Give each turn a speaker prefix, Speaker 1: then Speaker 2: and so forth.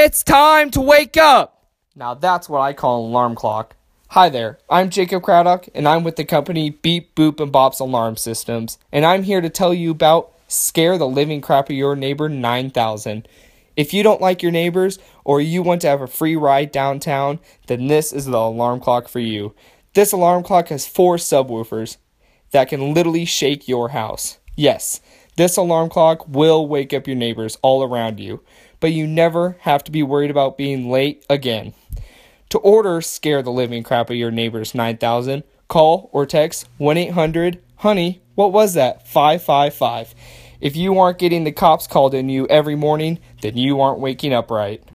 Speaker 1: It's time to wake up! Now that's what I call an alarm clock. Hi there, I'm Jacob Craddock, and I'm with the company Beep, Boop, and Bops Alarm Systems, and I'm here to tell you about Scare the Living Crap of Your Neighbor 9000. If you don't like your neighbors, or you want to have a free ride downtown, then this is the alarm clock for you. This alarm clock has 4 subwoofers that can literally shake your house. Yes, this alarm clock will wake up your neighbors all around you, but you never have to be worried about being late again. To order Scare the Living Crap of Your Neighbors 9000, call or text 1-800-HONEY, what was that? 555. If you aren't getting the cops called on you every morning, then you aren't waking up right.